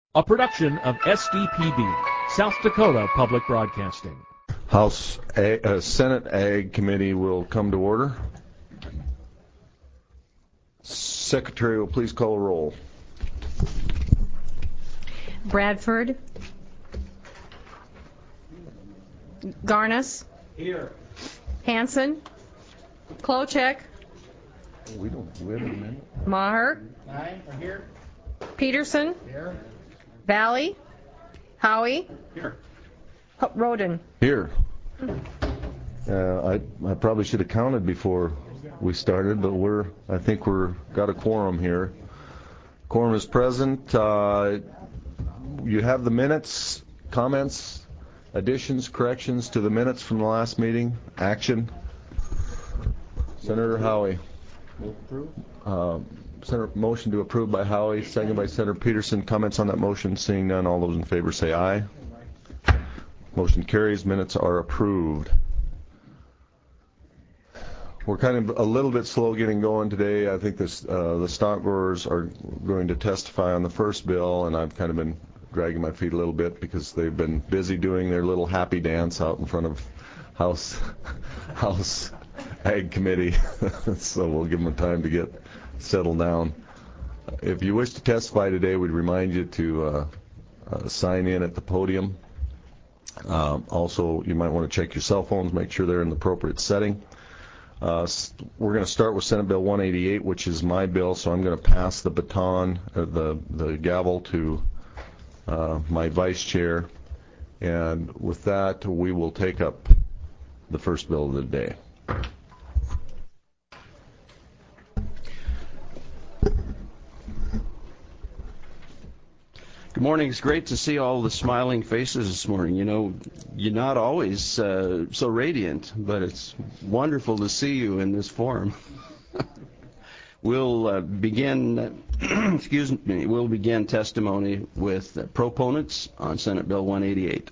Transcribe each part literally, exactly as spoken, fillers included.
A production of S D P B, South Dakota Public Broadcasting. House A, uh, Senate Ag Committee will come to order. Secretary will please call a roll. Bradford. Garnis. Here. Hanson. Klochek. We don't wait a minute. Maher. Nine are here. Peterson. Here. Valley. Howie. Here. H- Roden. Here. Uh, I I probably should have counted before we started, but we're I think we're got a quorum here. Quorum is present. Uh, you have the minutes, comments, additions, corrections to the minutes from the last meeting. Action. Senator Howie. Uh, Senator, motion to approve by Howie, second by Senator Peterson. Comments on that motion? Seeing none, all those in favor say aye. Motion carries. Minutes are approved. We're kind of a little bit slow getting going today. I think this, uh, the stock growers are going to testify on the first bill, and I've kind of been dragging my feet a little bit because they've been busy doing their little happy dance out in front of House House Ag Committee. So we'll give them time to get settled down. If you wish to testify today, we'd remind you to uh, uh, sign in at the podium. Um, also, you might want to check your cell phones, make sure they're in the appropriate setting. Uh, we're going to start with Senate Bill one eighty-eight, which is my bill, so I'm going to pass the baton, uh, the, the gavel to uh, my vice chair. And with that, we will take up the first bill of the day. Good morning. It's great to see all the smiling faces this morning. You know, you're not always uh, so radiant, but it's wonderful to see you in this forum. We'll uh, begin, excuse me, we'll begin testimony with uh, proponents on Senate Bill one eighty-eight.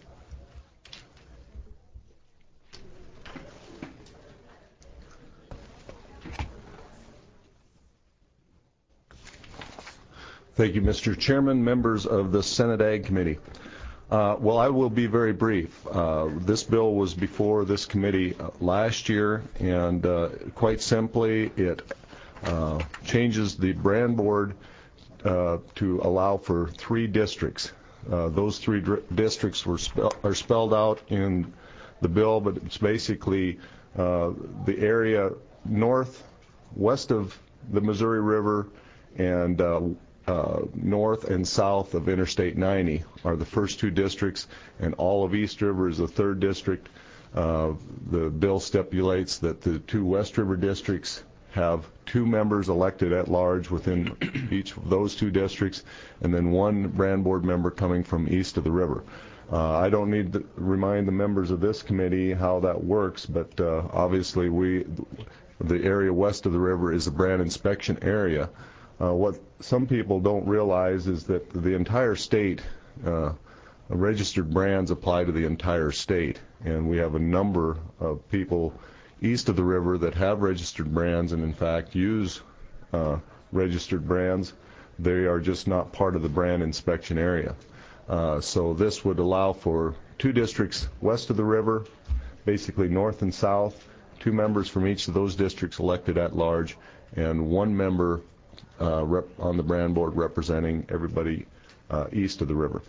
Thank you, Mister Chairman, members of the Senate Ag Committee. Uh, well, I will be very brief. Uh, this bill was before this committee uh, last year, and uh, quite simply, it uh, changes the brand board uh, to allow for three districts. Uh, those three dr- districts were spe- are spelled out in the bill, but it's basically uh, the area north, west of the Missouri River, and uh, Uh, north and south of Interstate ninety are the first two districts, and all of East River is the third district. Uh, the bill stipulates that the two West River districts have two members elected at large within each of those two districts, and then one brand board member coming from east of the river. Uh, I don't need to remind the members of this committee how that works, but uh, obviously we, the area west of the river is a brand inspection area. Uh, what some people don't realize is that the entire state, uh, registered brands apply to the entire state, and we have a number of people east of the river that have registered brands and in fact use uh, registered brands. They are just not part of the brand inspection area. Uh, so this would allow for two districts west of the river, basically north and south, two members from each of those districts elected at large, and one member Uh, rep on the brand board representing everybody uh, east of the river.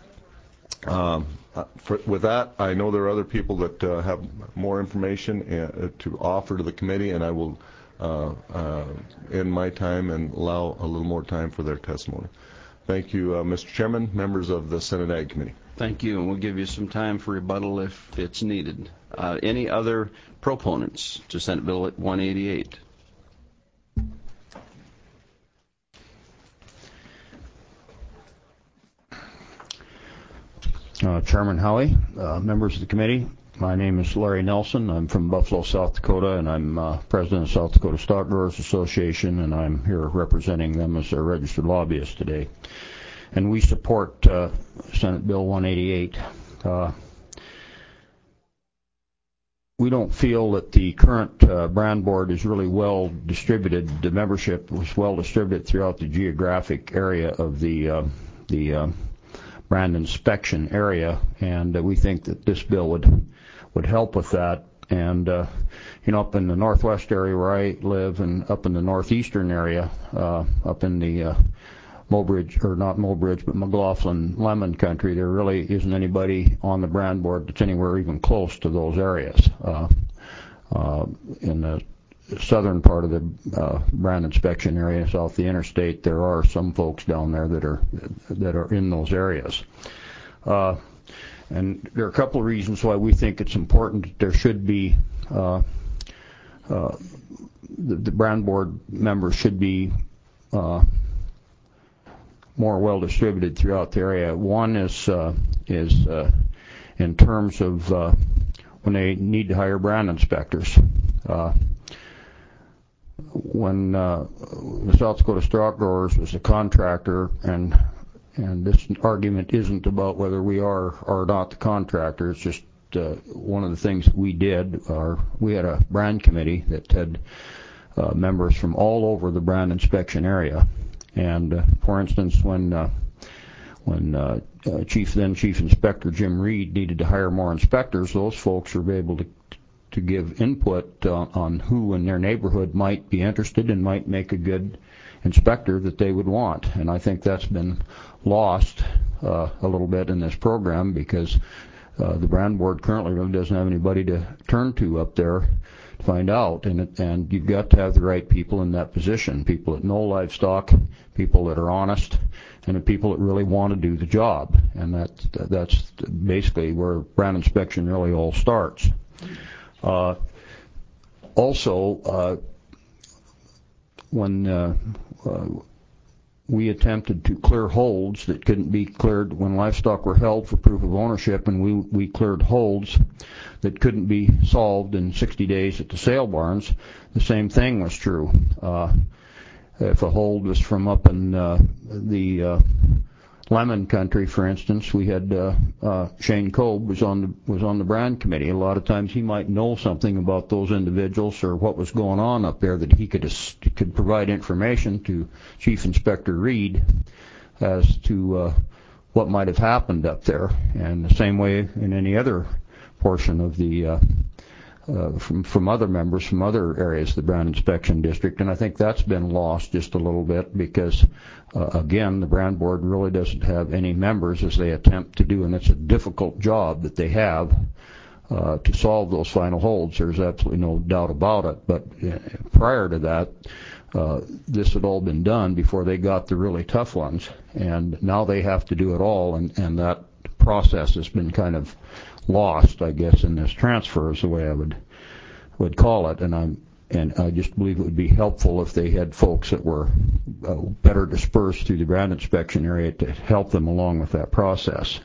Um, uh, for, with that, I know there are other people that uh, have more information uh, to offer to the committee, and I will uh, uh, end my time and allow a little more time for their testimony. Thank you, uh, Mister Chairman, members of the Senate Ag Committee. Thank you, and we'll give you some time for rebuttal if it's needed. Uh, any other proponents to Senate Bill one eighty-eight? Uh, Chairman Howie, uh, members of the committee, my name is Larry Nelson. I'm from Buffalo, South Dakota, and I'm uh, president of South Dakota Stock Growers Association, and I'm here representing them as their registered lobbyist today. And we support uh, Senate Bill one eighty-eight. Uh, we don't feel that the current uh, brand board is really well distributed. The membership was well distributed throughout the geographic area of the uh, the uh, brand inspection area, and uh, we think that this bill would would help with that. And uh, you know, up in the northwest area where I live, and up in the northeastern area, uh, up in the uh, Mobridge, or not Mobridge, but McLaughlin Lemon country, there really isn't anybody on the brand board that's anywhere even close to those areas. Uh, uh, in the southern part of the uh, brand inspection area, south of the interstate, there are some folks down there that are that are in those areas. Uh, and there are a couple of reasons why we think it's important that there should be uh, uh, the, the brand board members should be uh, more well distributed throughout the area. One is uh, is uh, in terms of uh, when they need to hire brand inspectors. Uh, when uh, the South Dakota Stock Growers was a contractor, and and this argument isn't about whether we are or not the contractor, it's just uh, one of the things that we did. Our, we had a brand committee that had uh, members from all over the brand inspection area. And uh, for instance, when uh, when uh, uh, Chief then Chief Inspector Jim Reed needed to hire more inspectors, those folks were able to to give input uh, on who in their neighborhood might be interested and might make a good inspector that they would want. And I think that's been lost uh, a little bit in this program, because uh, the brand board currently really doesn't have anybody to turn to up there to find out. And it, and you've got to have the right people in that position, people that know livestock, people that are honest, and the people that really want to do the job. And that that's basically where brand inspection really all starts. Uh, also, uh, when uh, uh, we attempted to clear holds that couldn't be cleared when livestock were held for proof of ownership, and we, we cleared holds that couldn't be solved in sixty days at the sale barns, the same thing was true. Uh, if a hold was from up in uh, the uh, Lemon country, for instance, we had uh, uh, Shane Kolb was on the was on the brand committee. A lot of times he might know something about those individuals or what was going on up there that he could could provide information to Chief Inspector Reed as to uh, what might have happened up there. And the same way in any other portion of the uh, uh, from from other members from other areas of the brand inspection district. And I think that's been lost just a little bit because. Uh, again, the brand board really doesn't have any members as they attempt to do, and it's a difficult job that they have uh, to solve those final holds. There's absolutely no doubt about it. But uh, prior to that, uh, this had all been done before they got the really tough ones, and now they have to do it all, and, and that process has been kind of lost, I guess, in this transfer is the way I would would call it. And I'm And I just believe it would be helpful if they had folks that were uh, better dispersed through the brand inspection area to help them along with that process.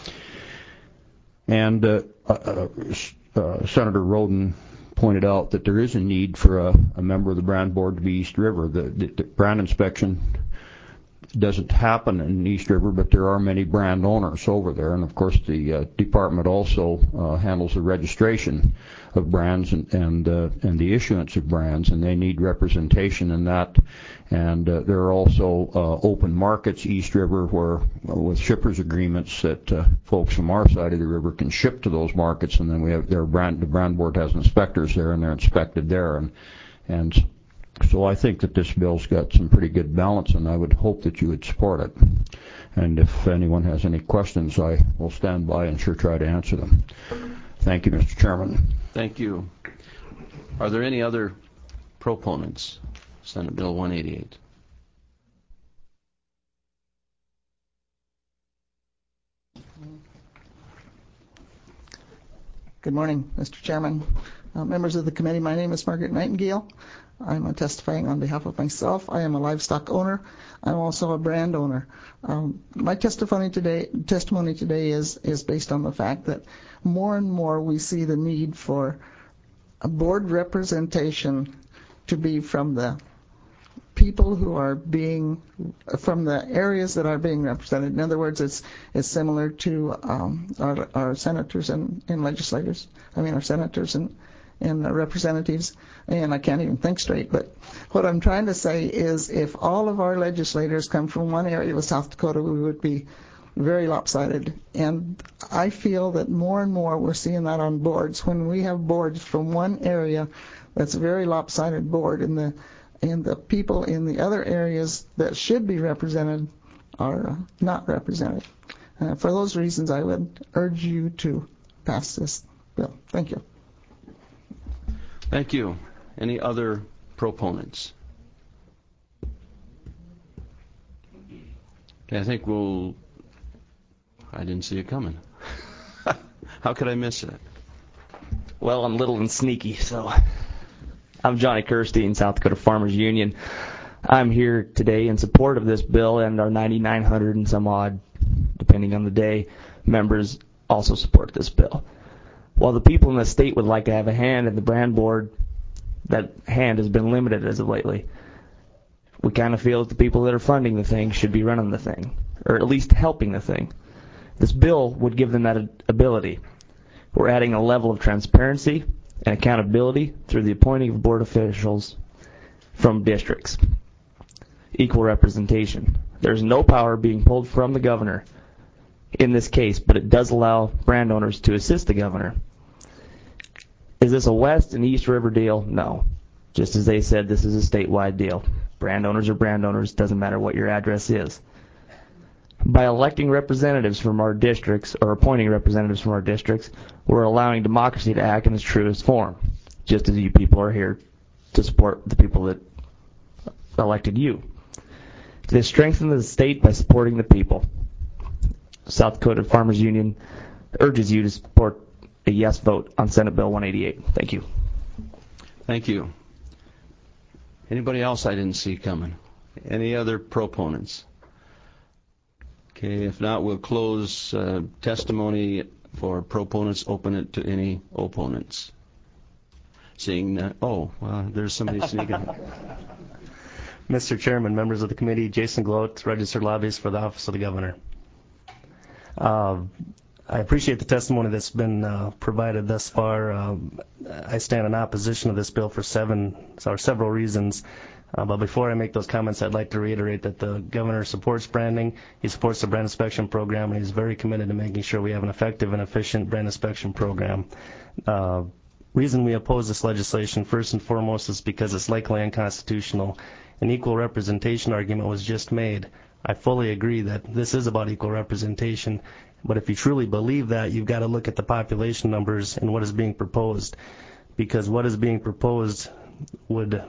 And uh, uh, uh, Senator Roden pointed out that there is a need for a, a member of the brand board to be East River. The, the, the brand inspection doesn't happen in East River, but there are many brand owners over there. And, of course, the uh, department also uh, handles the registration of brands and and, uh, and the issuance of brands, and they need representation in that. And uh, there are also uh, open markets East River where, uh, with shippers agreements, that uh, folks from our side of the river can ship to those markets, and then we have their brand. The brand board has inspectors there, and they're inspected there. And and so I think that this bill's got some pretty good balance, and I would hope that you would support it. And if anyone has any questions, I will stand by and sure try to answer them. Thank you, Mister Chairman. Thank you. Are there any other proponents? Senate Bill one eighty-eight. Good morning, Mister Chairman. Uh, members of the committee, my name is Margaret Nightingale. I'm uh, testifying on behalf of myself. I am a livestock owner. I'm also a brand owner. Um, my testimony today, testimony today is, is based on the fact that more and more we see the need for a board representation to be from the people who are being, from the areas that are being represented. In other words, it's it's similar to um, our, our senators and, and legislators. I mean, our senators and and representatives, and I can't even think straight. But what I'm trying to say is if all of our legislators come from one area of South Dakota, we would be very lopsided. And I feel that more and more we're seeing that on boards. When we have boards from one area that's a very lopsided board, and the and the people in the other areas that should be represented are uh, not represented. Uh, for those reasons, I would urge you to pass this bill. Thank you. Thank you. Any other proponents? Okay, I think we'll... I didn't see it coming. How could I miss it? Well, I'm little and sneaky, so... I'm Johnny Kirstein, South Dakota Farmers Union. I'm here today in support of this bill, and our ninety-nine hundred and some odd, depending on the day, members also support this bill. While the people in the state would like to have a hand in the brand board, that hand has been limited as of lately. We kind of feel that the people that are funding the thing should be running the thing, or at least helping the thing. This bill would give them that ability. We're adding a level of transparency and accountability through the appointing of board officials from districts. Equal representation. There's no power being pulled from the governor in this case, but it does allow brand owners to assist the governor. Is this a West and East River deal? No. Just as they said, this is a statewide deal. Brand owners are brand owners, doesn't matter what your address is. By electing representatives from our districts, or appointing representatives from our districts, we're allowing democracy to act in its truest form, just as you people are here to support the people that elected you. They strengthen the state by supporting the people. South Dakota Farmers Union urges you to support a yes vote on Senate Bill one eighty-eight. Thank you. Thank you. Anybody else I didn't see coming? Any other proponents? Okay, if not, we'll close uh, testimony for proponents, open it to any opponents. Seeing that, oh, well, there's somebody sneaking. Mister Chairman, members of the committee, Jason Gloat, registered lobbyist for the Office of the Governor. Uh, I appreciate the testimony that's been uh, provided thus far. Um, I stand in opposition to this bill for seven or several reasons. Uh, but before I make those comments, I'd like to reiterate that the governor supports branding. He supports the brand inspection program, and he's very committed to making sure we have an effective and efficient brand inspection program. Uh, reason we oppose this legislation, first and foremost, is because it's likely unconstitutional. An equal representation argument was just made. I fully agree that this is about equal representation, but if you truly believe that, you've got to look at the population numbers and what is being proposed, because what is being proposed would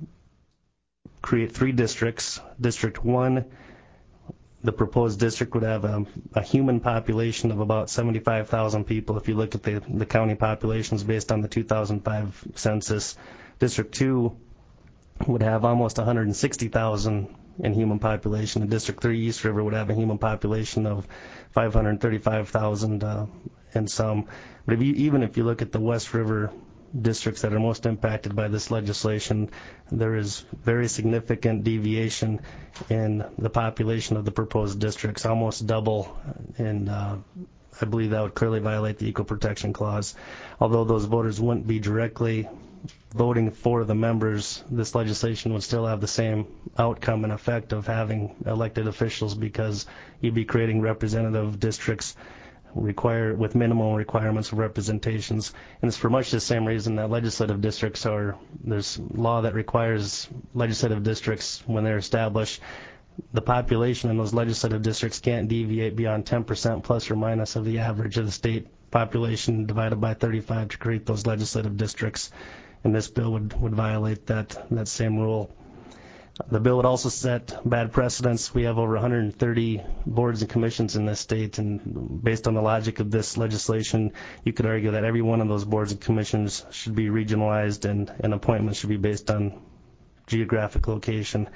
create three districts. District one, the proposed district would have a, a human population of about seventy-five thousand people if you look at the, the county populations based on the two thousand five census. District two would have almost one hundred sixty thousand in human population, and District three, East River, would have a human population of five hundred thirty-five thousand uh, and some. But if you, even if you look at the West River districts that are most impacted by this legislation, there is very significant deviation in the population of the proposed districts, almost double, and uh, I believe that would clearly violate the Equal Protection Clause. Although those voters wouldn't be directly voting for the members, this legislation would still have the same outcome and effect of having elected officials, because you'd be creating representative districts require with minimal requirements of representations. And it's for much the same reason that legislative districts are, there's law that requires legislative districts, when they're established, the population in those legislative districts can't deviate beyond ten percent plus or minus of the average of the state population divided by thirty-five to create those legislative districts. And this bill would, would violate that, that same rule. The bill would also set bad precedents. We have over one hundred thirty boards and commissions in this state, and based on the logic of this legislation, you could argue that every one of those boards and commissions should be regionalized, and, and appointments should be based on geographic location.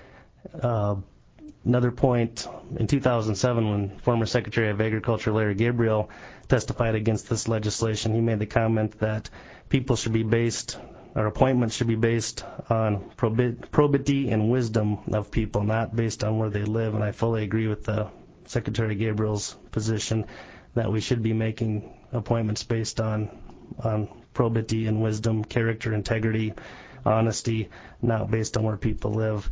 Uh, another point, in two thousand seven, when former Secretary of Agriculture Larry Gabriel testified against this legislation, he made the comment that people should be based Our appointments should be based on probity and wisdom of people, not based on where they live. And I fully agree with the Secretary Gabriel's position that we should be making appointments based on on probity and wisdom, character, integrity, honesty, not based on where people live.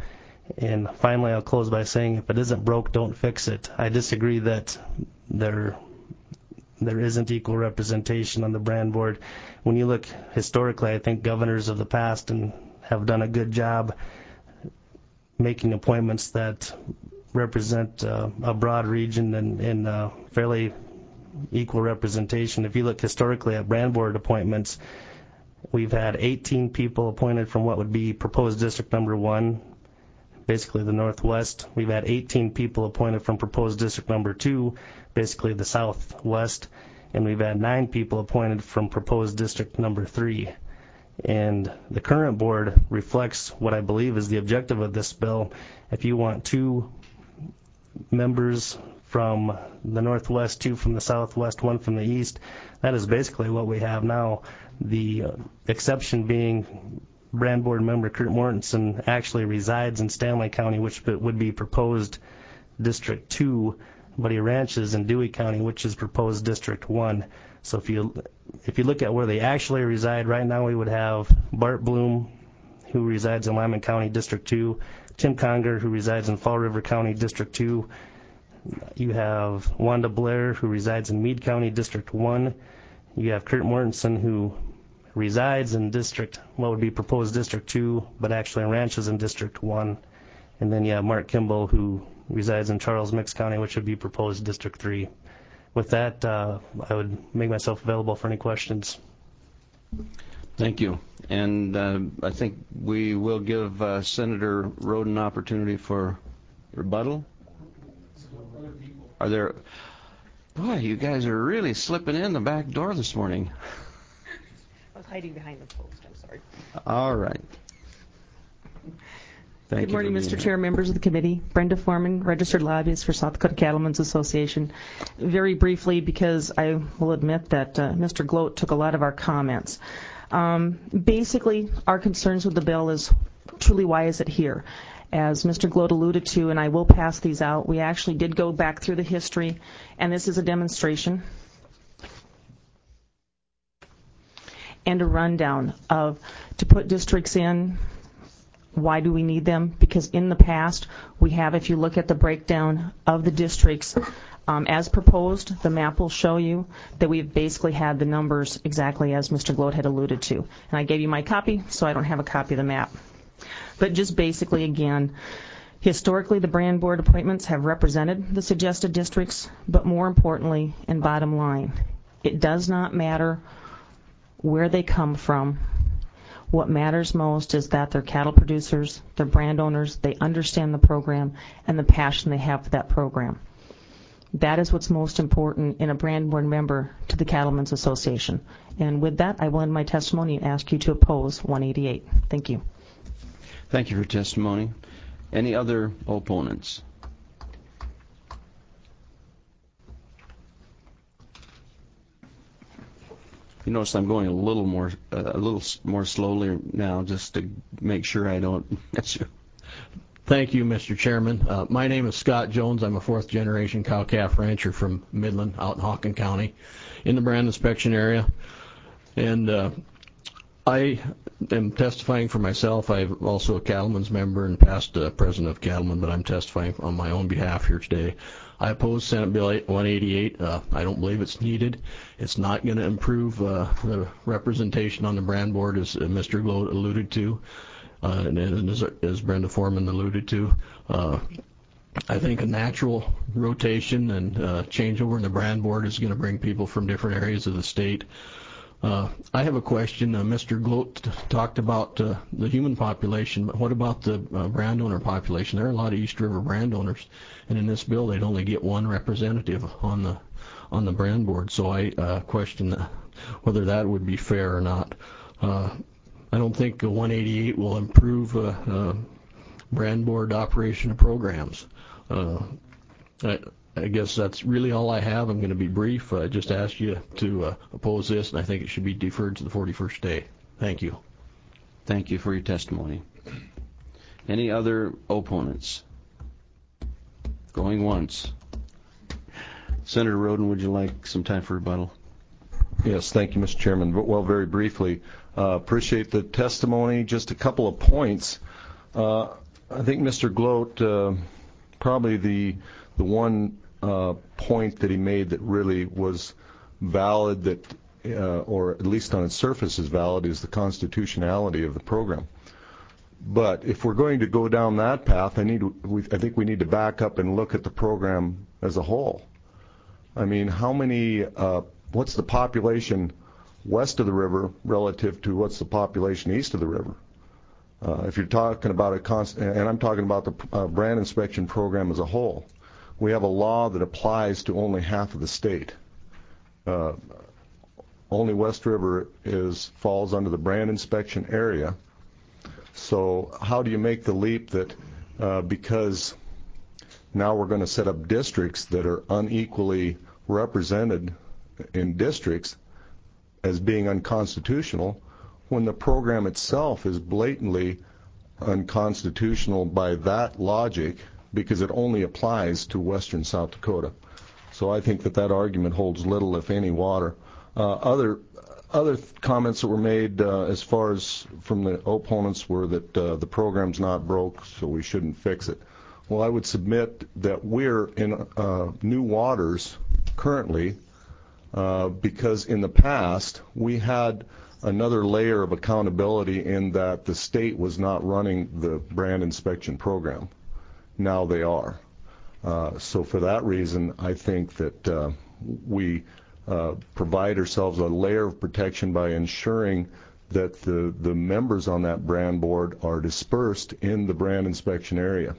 And finally, I'll close by saying, if it isn't broke, don't fix it. I disagree that there there isn't equal representation on the brand board. When you look historically, I think governors of the past and have done a good job making appointments that represent uh, a broad region and, and uh, fairly equal representation. If you look historically at brand board appointments, we've had eighteen people appointed from what would be proposed district number one, basically the Northwest. We've had eighteen people appointed from proposed district number two, basically the Southwest. And we've had nine people appointed from proposed district number three. And the current board reflects what I believe is the objective of this bill. If you want two members from the Northwest, two from the Southwest, one from the East, that is basically what we have now. The uh, exception being brand board member Kurt Mortensen actually resides in Stanley County, which would be proposed District two, but he ranches in Dewey County, which is proposed District one. So if you if you look at where they actually reside, right now we would have Bart Bloom, who resides in Lyman County, District two, Tim Conger, who resides in Fall River County, District two. You have Wanda Blair, who resides in Meade County, District one. You have Kurt Mortensen, who resides in District, what would be proposed District two, but actually ranches in District one. And then you have Mark Kimball, who resides in Charles Mix County, which would be proposed District three. With that, uh, I would make myself available for any questions. Thank you. And uh, I think we will give uh, Senator Roden an opportunity for rebuttal. Are there... Boy, you guys are really slipping in the back door this morning. I was hiding behind the post. I'm sorry. All right. Thank Good morning, you Mister Chair, members of the committee. Brenda Foreman, registered lobbyist for South Dakota Cattlemen's Association. Very briefly, because I will admit that uh, Mister Gloat took a lot of our comments. Um, basically, our concerns with the bill is truly why is it here? As Mister Gloat alluded to, and I will pass these out, we actually did go back through the history, and this is a demonstration and a rundown of to put districts in. Why do we need them? Because in the past, we have, if you look at the breakdown of the districts, um, as proposed, the map will show you that we've basically had the numbers exactly as Mister Gloat had alluded to. And I gave you my copy, so I don't have a copy of the map. But just basically, again, historically, the brand board appointments have represented the suggested districts, but more importantly, and bottom line, it does not matter where they come from. What matters most is that they're cattle producers, they're brand owners, they understand the program, and the passion they have for that program. That is what's most important in a brand board member to the Cattlemen's Association. And with that, I will end my testimony and ask you to oppose one eighty-eight. Thank you. Thank you for your testimony. Any other opponents? You notice I'm going a little more, uh, a little more slowly now, just to make sure I don't miss you. Thank you, Mister Chairman. Uh, my name is Scott Jones. I'm a fourth-generation cow-calf rancher from Midland, out in Hawken County, in the brand inspection area. And uh, I am testifying for myself. I'm also a cattleman's member and past uh, president of Cattlemen, but I'm testifying on my own behalf here today. I oppose Senate Bill one eighty-eight. Uh, I don't believe it's needed. It's not going to improve uh, the representation on the brand board, as uh, Mister Gloat alluded to, uh, and, and as, as Brenda Foreman alluded to. Uh, I think a natural rotation and uh, changeover in the brand board is going to bring people from different areas of the state. Uh, I have a question. Uh, Mister Gloat talked about uh, the human population, but what about the uh, brand owner population? There are a lot of East River brand owners, and in this bill they'd only get one representative on the on the brand board. So I uh, question uh, whether that would be fair or not. Uh, I don't think uh, one eighty-eight will improve uh, uh, brand board operation of programs. Uh, I, I guess that's really all I have. I'm going to be brief. I just asked you to uh, oppose this, and I think it should be deferred to the forty-first day. Thank you. Thank you for your testimony. Any other opponents? Going once. Senator Roden, would you like some time for rebuttal? Yes, thank you, Mister Chairman. Well, very briefly, uh, appreciate the testimony. Just a couple of points. Uh, I think Mister Gloat, uh, probably the the one uh, point that he made that really was valid, that uh, or at least on its surface is valid, is the constitutionality of the program. But if we're going to go down that path, I need we, I think we need to back up and look at the program as a whole. I mean, how many? Uh, what's the population west of the river relative to what's the population east of the river? Uh, if you're talking about a const, and I'm talking about the uh, brand inspection program as a whole, we have a law that applies to only half of the state. Uh, only West River is falls under the brand inspection area. So how do you make the leap that uh, because now we're going to set up districts that are unequally represented in districts as being unconstitutional, when the program itself is blatantly unconstitutional by that logic, because it only applies to western South Dakota. So I think that that argument holds little, if any, water. Uh, other other comments that were made uh, as far as from the opponents were that uh, the program's not broke, so we shouldn't fix it. Well, I would submit that we're in uh, new waters currently uh, because in the past we had another layer of accountability in that the state was not running the brand inspection program. Now they are. Uh, so for that reason, I think that uh, we uh, provide ourselves a layer of protection by ensuring that the, the members on that brand board are dispersed in the brand inspection area.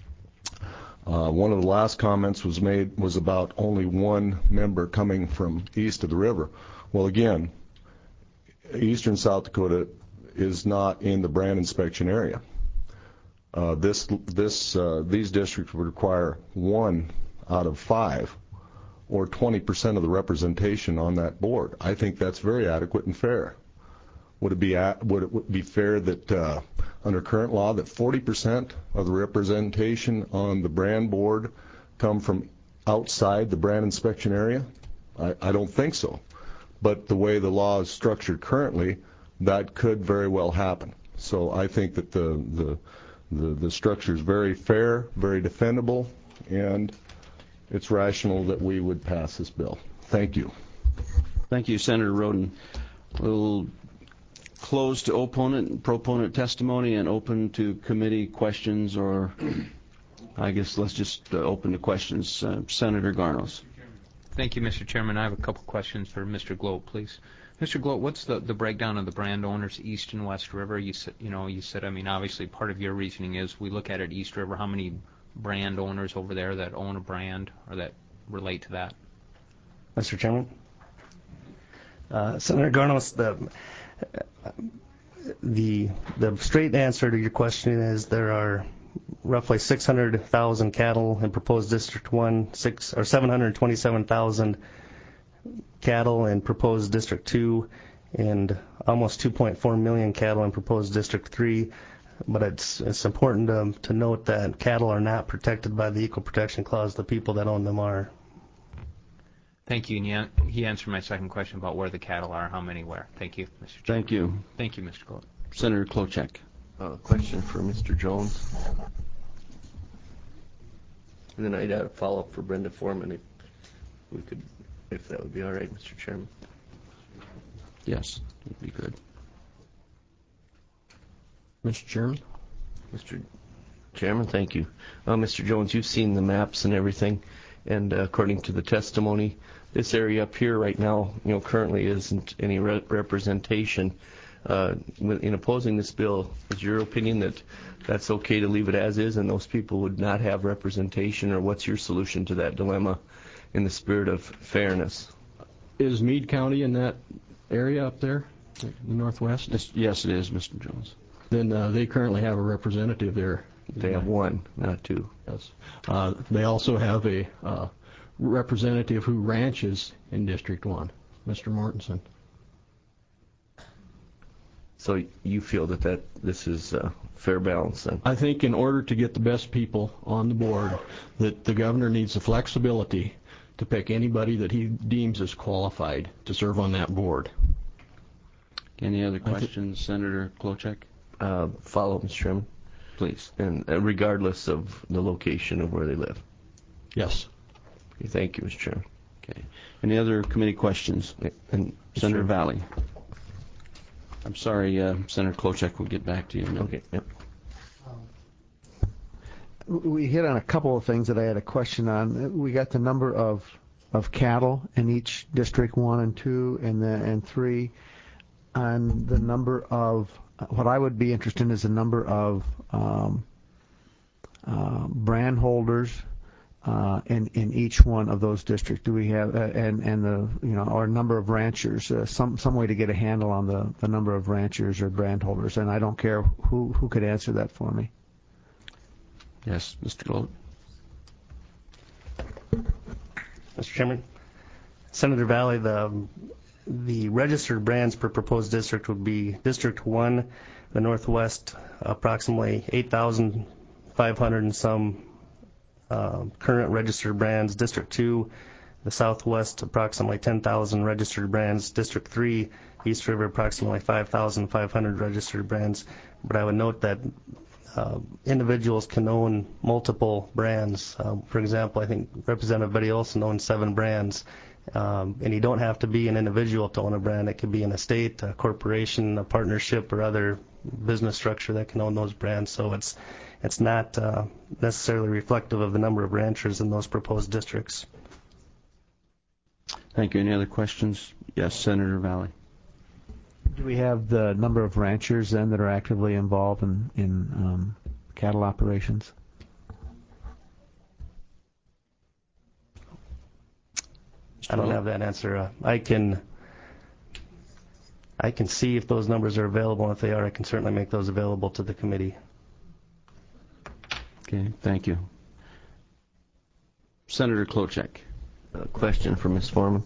Uh, one of the last comments was made was about only one member coming from east of the river. Well, again, eastern South Dakota is not in the brand inspection area. Uh, this, this, uh, these districts would require one out of five, or twenty percent of the representation on that board. I think that's very adequate and fair. Would it be at, would it be fair that uh, under current law that forty percent of the representation on the brand board come from outside the brand inspection area? I, I don't think so. But the way the law is structured currently, that could very well happen. So I think that the the the, the structure is very fair, very defendable, and it's rational that we would pass this bill. Thank you. Thank you, Senator Roden. We'll close to opponent and proponent testimony and open to committee questions, or I guess let's just uh, open to questions. Uh, Senator Garnos. Thank you, Mister Chairman. I have a couple questions for Mister Gloat, please. Mister Gloat, what's the, the breakdown of the brand owners east and west river? You said, you know, you said, I mean, obviously part of your reasoning is we look at it east river. How many brand owners over there that own a brand or that relate to that? Mister Chairman, uh, Senator Garnos, the the the straight answer to your question is there are roughly six hundred thousand cattle in proposed District one, six or seven hundred twenty-seven thousand cattle in proposed District two, and almost two point four million cattle in proposed District three. But it's it's important to, to note that cattle are not protected by the Equal Protection Clause. The people that own them are. Thank you. And he answered my second question about where the cattle are, how many where. Thank you, Mister Chairman. Thank you. Thank you, Mister Gloat. Senator Klochek. Uh, question for Mister Jones. And then I'd have a follow-up for Brenda Foreman, if we could, if that would be all right, Mister Chairman. Yes, that'd be good. Mister Chairman? Mister Chairman, thank you. Uh, Mister Jones, you've seen the maps and everything, and uh, according to the testimony, this area up here right now, you know, currently isn't any re- representation. Uh, in opposing this bill, is your opinion that that's okay to leave it as is and those people would not have representation, or what's your solution to that dilemma in the spirit of fairness? Is Meade County in that area up there, the northwest? Yes, yes it is, Mister Jones. Then uh, they currently have a representative there. They have one, not two. Yes. Uh, they also have a uh, representative who ranches in District one, Mister Mortensen. So you feel that, that this is a fair balance then? I think in order to get the best people on the board, that the governor needs the flexibility to pick anybody that he deems as qualified to serve on that board. Any other questions, Senator Klochek? Uh, follow, Mister Chairman. please. And uh, regardless of the location of where they live. Yes. Okay, thank you, Mister Chairman. Okay. Any other committee questions? And Senator Valley. I'm sorry, uh, Senator Klobuchar will get back to you in a minute. Okay. Yep. We hit on a couple of things that I had a question on. We got the number of of cattle in each district one and two and then and three, and the number of what I would be interested in is the number of um, uh, brand holders uh, in in each one of those districts. Do we have uh, and and the you know or number of ranchers? Uh, some some way to get a handle on the the number of ranchers or brand holders. And I don't care who who could answer that for me. Yes, Mister Gold. Mister Chairman, Senator Valley, the the registered brands per proposed district would be District one, the Northwest, approximately eight thousand five hundred and some uh, current registered brands. District two, the Southwest, approximately ten thousand registered brands. District three, East River, approximately five thousand five hundred registered brands. But I would note that Uh, individuals can own multiple brands. Uh, for example, I think Representative Betty Olson owns seven brands, um, and you don't have to be an individual to own a brand. It could be an estate, a corporation, a partnership, or other business structure that can own those brands. So it's it's not uh, necessarily reflective of the number of ranchers in those proposed districts. Thank you. Any other questions? Yes, Senator Valley. Do we have the number of ranchers then that are actively involved in, in um, cattle operations? I don't have that answer. Uh, I can I can see if those numbers are available, and if they are, I can certainly make those available to the committee. Okay, thank you. Senator Klobuchar. A question for Miz Foreman.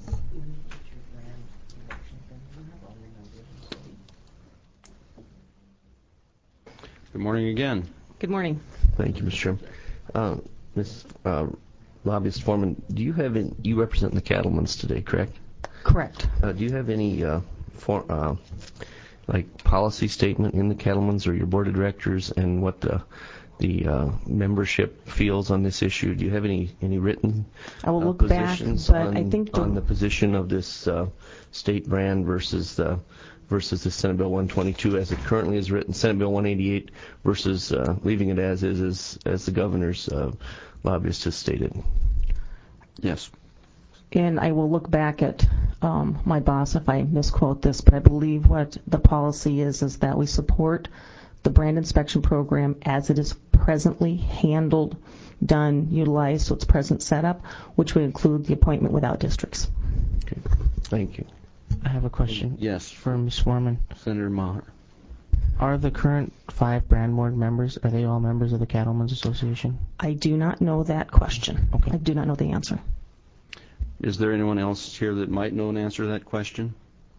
Good morning again. Good morning. Thank you, Mister Chairman. Uh, Miz Uh, Lobbyist Foreman, do you have any, you represent the cattlemen's today, correct? Correct. Uh, do you have any uh, for, uh, like policy statement in the cattlemen's or your board of directors and what the the uh, membership feels on this issue? Do you have any any written I will uh, look back, positions but on, I think on the position of this uh, state brand versus the versus the Senate Bill one twenty-two as it currently is written, Senate Bill one eighty-eight versus uh, leaving it as is, as, as the governor's uh, lobbyist has stated? Yes. And I will look back at um, my boss if I misquote this, but I believe what the policy is is that we support the brand inspection program as it is presently handled, done, utilized, so its present setup, which would include the appointment without districts. Okay. Thank you. I have a question. Yes. For Miz Foreman. Senator Maher. Are the current five brand board members, are they all members of the Cattlemen's Association? I do not know that question. Okay. I do not know the answer. Is there anyone else here that might know an answer to that question?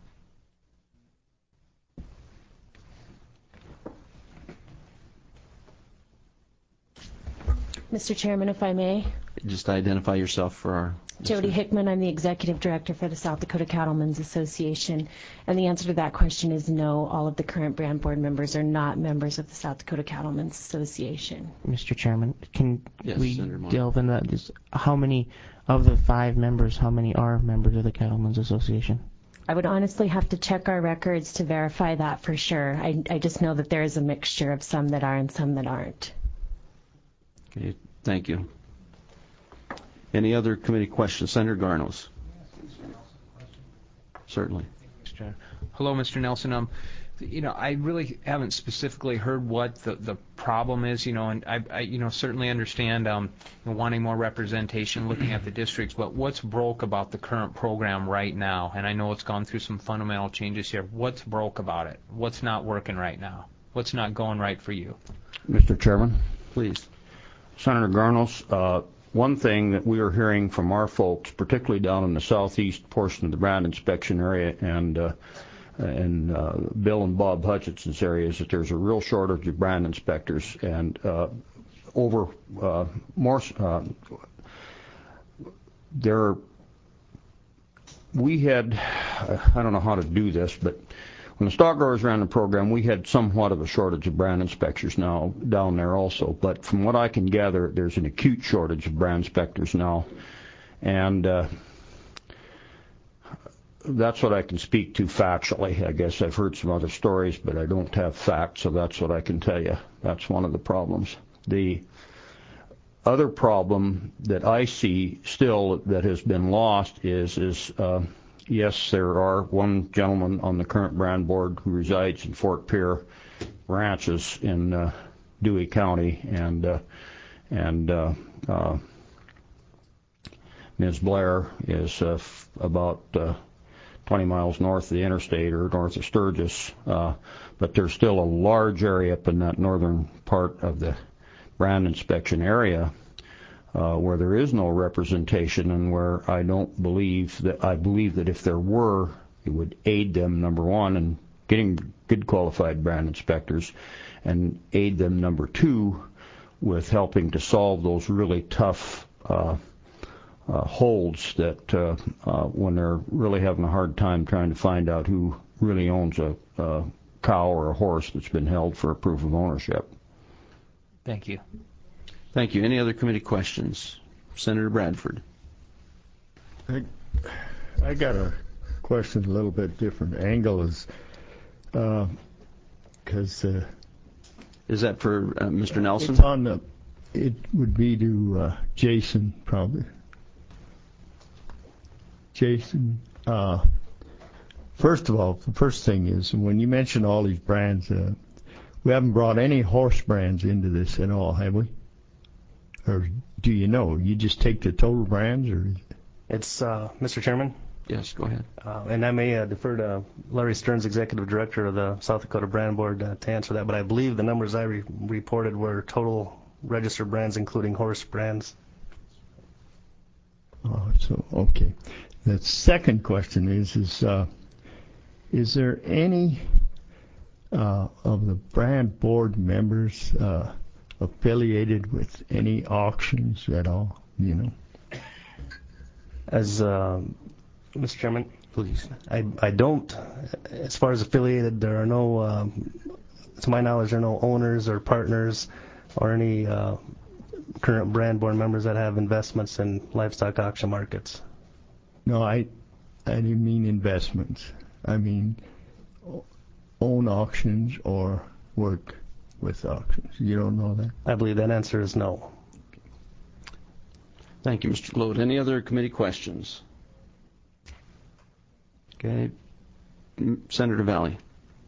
Mister Chairman, if I may. Just identify yourself for our... Jody Hickman, I'm the Executive Director for the South Dakota Cattlemen's Association, and the answer to that question is no, all of the current brand board members are not members of the South Dakota Cattlemen's Association. Mister Chairman, can yes, we Senator Moore. delve into that? Just how many of the five members, how many are members of the Cattlemen's Association? I would honestly have to check our records to verify that for sure. I, I just know that there is a mixture of some that are and some that aren't. Okay, thank you. Any other committee questions? Senator Garnos. Certainly. Hello, Mister Nelson. Um, you know, I really haven't specifically heard what the the problem is. You know, and I, I you know, certainly understand um wanting more representation, looking at the districts. But what's broke about the current program right now? And I know it's gone through some fundamental changes here. What's broke about it? What's not working right now? What's not going right for you? Mister Chairman. Please. Senator Garnos, uh, one thing that we are hearing from our folks, particularly down in the southeast portion of the brand inspection area and uh, and uh, Bill and Bob Hutchinson's area, is that there's a real shortage of brand inspectors, and uh, over uh, more uh, there. We had, I don't know how to do this, but when the stock growers ran the program, we had somewhat of a shortage of brand inspectors now down there also. But from what I can gather, there's an acute shortage of brand inspectors now. And uh, that's what I can speak to factually. I guess I've heard some other stories, but I don't have facts, so that's what I can tell you. That's one of the problems. The other problem that I see still that has been lost is, is uh, yes, there are one gentleman on the current brand board who resides in Fort Pierre Ranches in uh, Dewey County, and uh, and uh, uh, Miz Blair is uh, f- about uh, twenty miles north of the interstate or north of Sturgis, uh, but there's still a large area up in that northern part of the brand inspection area uh, where there is no representation, and where I don't believe that I believe that if there were, it would aid them, number one, in getting good qualified brand inspectors, and aid them, number two, with helping to solve those really tough uh, uh, holds that uh, uh, when they're really having a hard time trying to find out who really owns a, a cow or a horse that's been held for a proof of ownership. Thank you. Thank you. Any other committee questions? Senator Bradford. I, I got a question, a little bit different angle, is because uh, uh, is that for uh, Mister Nelson? It's on the. It would be to uh, Jason, probably. Jason, uh, first of all, the first thing is when you mention all these brands, uh, we haven't brought any horse brands into this at all, have we? Or do you know? You just take the total brands, or? It's uh, Mister Chairman. Yes, go ahead. Uh, and I may uh, defer to Larry Stearns, Executive Director of the South Dakota Brand Board, uh, to answer that. But I believe the numbers I re- reported were total registered brands, including horse brands. Oh, so okay. The second question is: is uh, is there any uh, of the brand board members uh, affiliated with any auctions at all? You know. As uh, Mister Chairman, please. I I don't. As far as affiliated, there are no. Um, to my knowledge, there are no owners or partners or any uh, current brand board members that have investments in livestock auction markets. No, I I didn't mean investments. I mean own auctions or work with auctions. You don't know that? I believe that answer is no. Thank you, Mister Gloat. Any other committee questions? Okay. Senator Valley.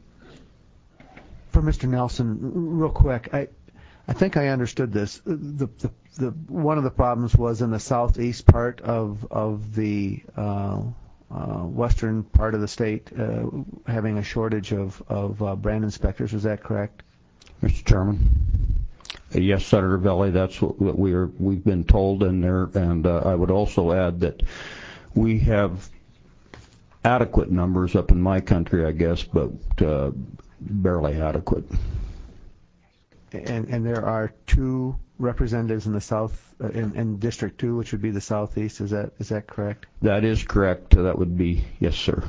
For Mister Nelson, real quick, I I think I understood this. The the, the one of the problems was in the southeast part of of the uh, uh, western part of the state uh, having a shortage of of uh, brand inspectors. Is that correct, Mister Chairman? Uh, yes, Senator Valley. That's what we are. We've been told, and there. And uh, I would also add that we have adequate numbers up in my country, I guess, but uh, barely adequate. And and there are two representatives in the south uh, in, in District Two, which would be the southeast. Is that is that correct? That is correct. That would be yes, sir.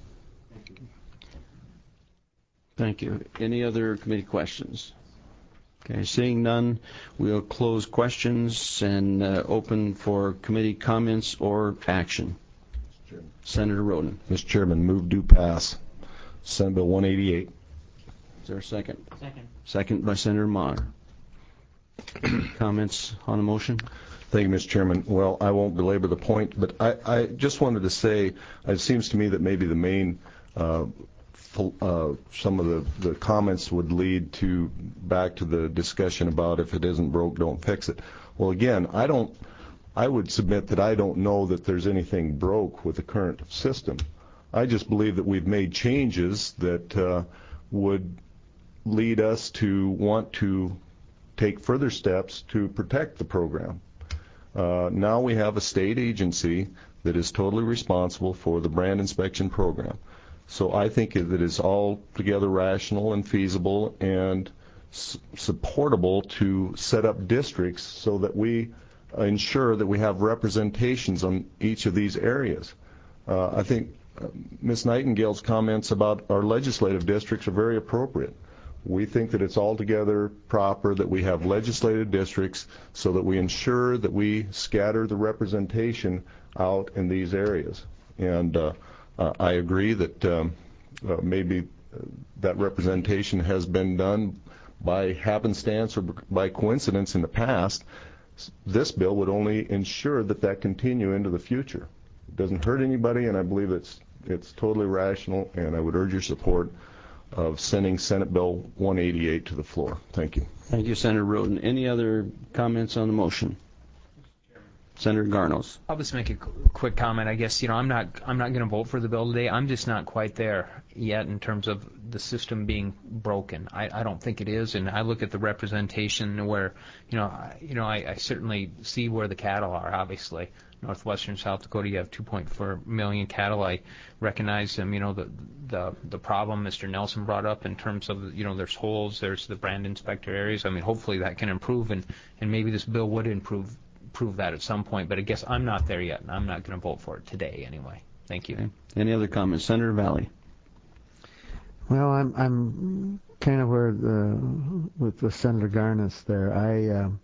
Thank you. Any other committee questions? Okay, seeing none, we'll close questions and uh, open for committee comments or action. Senator Roden. Mister Chairman, move do pass. Senate Bill one eighty-eight. Is there a second? Second. Second by Senator Maher. Comments on the motion? Thank you, Mister Chairman. Well, I won't belabor the point, but I, I just wanted to say it seems to me that maybe the main uh, Uh, some of the, the comments would lead to back to the discussion about if it isn't broke, don't fix it. Well, again, I don't. I would submit that I don't know that there's anything broke with the current system. I just believe that we've made changes that uh, would lead us to want to take further steps to protect the program. Uh, now we have a state agency that is totally responsible for the brand inspection program. So I think that it is altogether rational and feasible and s- supportable to set up districts so that we ensure that we have representations on each of these areas. Uh, I think Miz Nightingale's comments about our legislative districts are very appropriate. We think that it's altogether proper that we have legislative districts so that we ensure that we scatter the representation out in these areas. And uh, uh, I agree that um, uh, maybe that representation has been done by happenstance or by coincidence in the past. This bill would only ensure that that continue into the future. It doesn't hurt anybody, and I believe it's it's totally rational, and I would urge your support of sending Senate Bill one eighty-eight to the floor. Thank you. Thank you, Senator Roden. Any other comments on the motion? Senator Garnos. I'll just make a qu- quick comment. I guess, you know, I'm not I'm not going to vote for the bill today. I'm just not quite there yet in terms of the system being broken. I, I don't think it is, and I look at the representation where, you know, I, you know, I, I certainly see where the cattle are. Obviously, northwestern South Dakota, you have two point four million cattle. I recognize them. You know, the the the problem Mister Nelson brought up in terms of, you know, there's holes, there's the brand inspector areas. I mean, hopefully that can improve, and and maybe this bill would improve. prove that at some point, but I guess I'm not there yet, and I'm not going to vote for it today anyway. Thank you. Okay. Any other comments? Senator Valley. Well, I'm I'm kind of where the with, with Senator Garnis there. I um,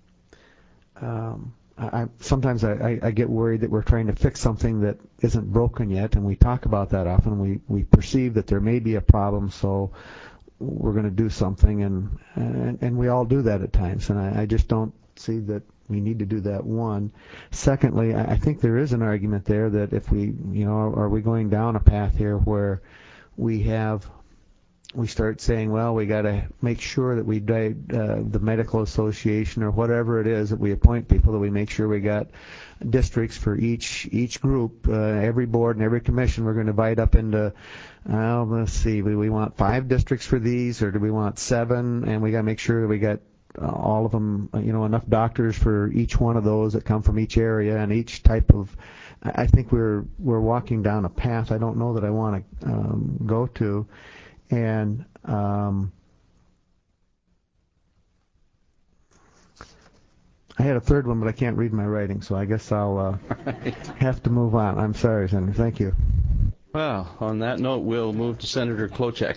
um, I sometimes I, I, I get worried that we're trying to fix something that isn't broken yet, and we talk about that often. We we perceive that there may be a problem, so we're going to do something, and and, and we all do that at times, and I, I just don't see that we need to do that. One. Secondly, I think there is an argument there that if we, you know, are we going down a path here where we have, we start saying, well, we got to make sure that we, uh, the medical association or whatever it is that we appoint people, that we make sure we got districts for each each group, uh, every board and every commission. We're going to divide up into, uh, let's see, we, we want five districts for these, or do we want seven? And we got to make sure that we got Uh, all of them, you know, enough doctors for each one of those that come from each area and each type of. I think we're we're walking down a path I don't know that I want to um, go to, and um, I had a third one, but I can't read my writing, so I guess I'll uh, have to move on. I'm sorry, Senator. Thank you. Well, on that note, we'll move to Senator Klobuchar.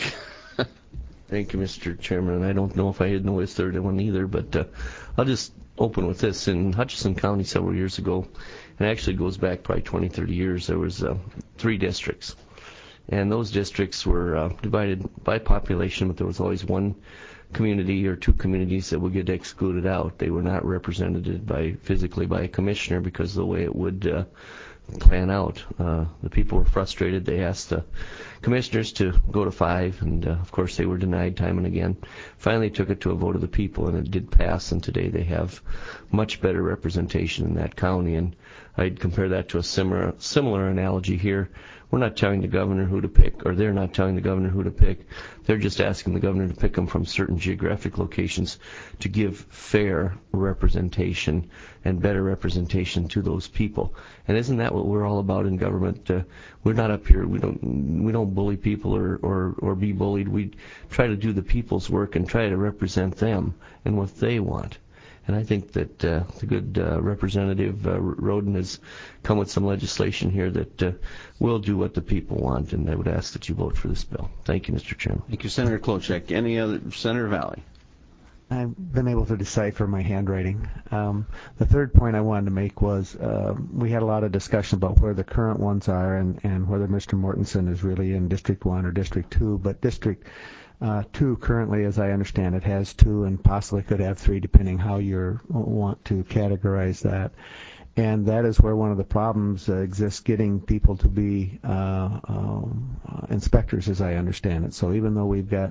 Thank you, Mister Chairman. I don't know if I had no his third one either, but uh, I'll just open with this. In Hutchinson County several years ago, and it actually goes back probably twenty, thirty years, there was uh, three districts. And those districts were uh, divided by population, but there was always one community or two communities that would get excluded out. They were not represented by physically by a commissioner because of the way it would uh, plan out. Uh, the people were frustrated. They asked the commissioners to go to five, and uh, of course they were denied time and again. Finally took it to a vote of the people, and it did pass, and today they have much better representation in that county. And I'd compare that to a similar similar analogy here. We're not telling the governor who to pick, or they're not telling the governor who to pick. They're just asking the governor to pick them from certain geographic locations to give fair representation and better representation to those people. And isn't that what we're all about in government? Uh, we're not up here. We don't we don't bully people or, or, or be bullied. We try to do the people's work and try to represent them and what they want. And I think that uh, the good uh, Representative uh, Roden has come with some legislation here that uh, will do what the people want, and I would ask that you vote for this bill. Thank you, Mister Chairman. Thank you, Senator Klobuchar. Any other? Senator Valley. I've been able to decipher my handwriting. Um, the third point I wanted to make was uh, we had a lot of discussion about where the current ones are and, and whether Mister Mortensen is really in District one or District two, but District Uh, two currently, as I understand it, has two and possibly could have three, depending how you want to categorize that. And that is where one of the problems uh, exists, getting people to be uh, um, uh, inspectors, as I understand it. So even though we've got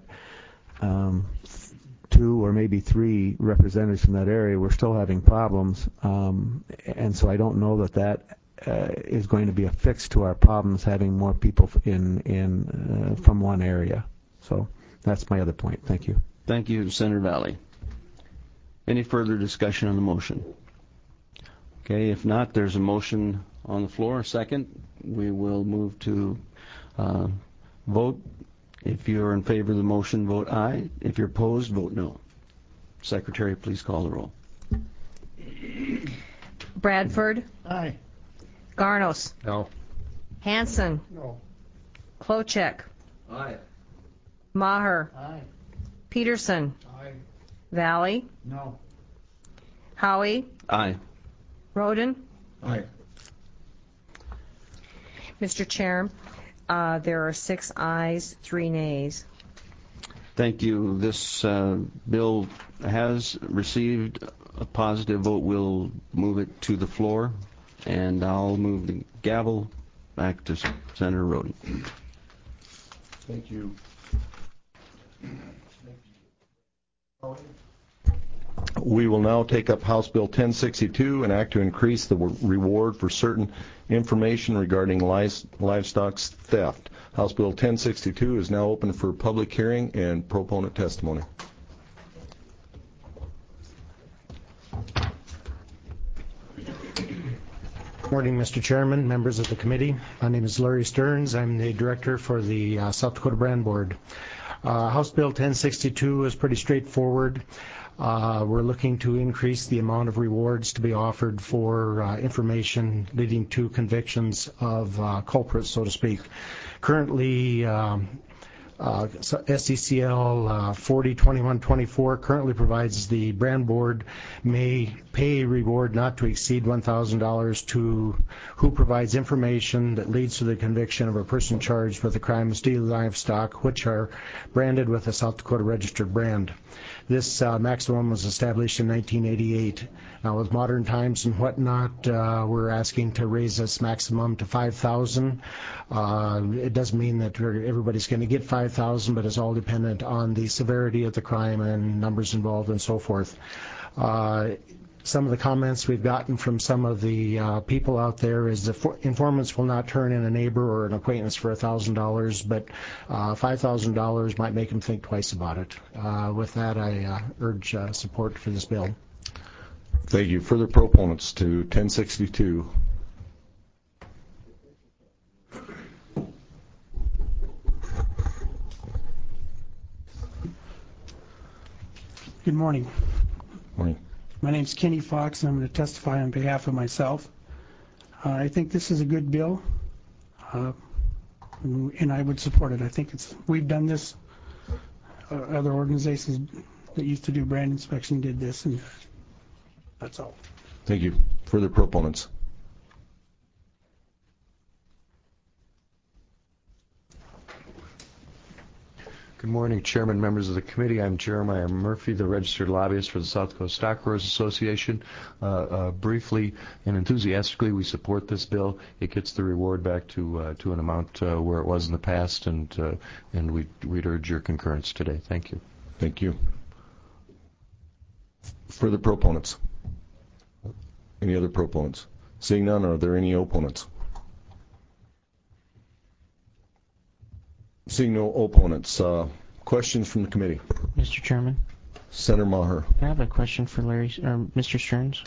um, two or maybe three representatives from that area, we're still having problems. Um, and so I don't know that that uh, is going to be a fix to our problems, having more people in in uh, from one area. So that's my other point. Thank you. Thank you, Senator Valley. Any further discussion on the motion? Okay, if not, there's a motion on the floor. Second, we will move to uh, vote. If you're in favor of the motion, vote aye. If you're opposed, vote no. Secretary, please call the roll. Bradford. Aye. Garnos. No. Hanson. No. Klochek. Aye. Maher. Aye. Peterson. Aye. Valley. No. Howie. Aye. Roden. Aye. Mister Chair, uh, there are six ayes, three nays. Thank you. This uh, bill has received a positive vote. We'll move it to the floor, and I'll move the gavel back to Senator Roden. Thank you. We will now take up House Bill ten sixty-two, an act to increase the reward for certain information regarding livestock theft. House Bill ten sixty-two is now open for public hearing and proponent testimony. Morning, Mister Chairman, members of the committee. My name is Larry Stearns. I'm the director for the uh, South Dakota Brand Board. Uh, House Bill ten sixty-two is pretty straightforward. Uh, we're looking to increase the amount of rewards to be offered for uh, information leading to convictions of uh, culprits, so to speak. Currently, um, uh, S E C L uh, forty twenty-one twenty-four currently provides the brand board may pay a reward not to exceed one thousand dollars to who provides information that leads to the conviction of a person charged with a crime of stealing livestock which are branded with a South Dakota registered brand. This uh, maximum was established in nineteen eighty-eight. Now, with modern times and whatnot, uh, we're asking to raise this maximum to five thousand dollars. Uh, it doesn't mean that everybody's going to get five thousand dollars, but it's all dependent on the severity of the crime and numbers involved and so forth. Uh, Some of the comments we've gotten from some of the uh, people out there is that informants will not turn in a neighbor or an acquaintance for one thousand dollars, but uh, five thousand dollars might make them think twice about it. Uh, with that, I uh, urge uh, support for this bill. Thank you. Further proponents to ten sixty-two. Good morning. Morning. My name's Kenny Fox, and I'm going to testify on behalf of myself. Uh, I think this is a good bill, uh, and I would support it. I think it's we've done this. Uh, other organizations that used to do brand inspection did this, and that's all. Thank you. Further proponents. Good morning, Chairman, members of the committee. I'm Jeremiah Murphy, the registered lobbyist for the South Dakota Stock Growers Association. Uh, uh, briefly and enthusiastically, we support this bill. It gets the reward back to uh, to an amount uh, where it was in the past, and uh, and we we'd urge your concurrence today. Thank you. Thank you. Further proponents. Any other proponents? Seeing none, are there any opponents? Seeing no opponents, uh, questions from the committee? Mister Chairman? Senator Maher. I have a question for Larry, or Mister Stearns.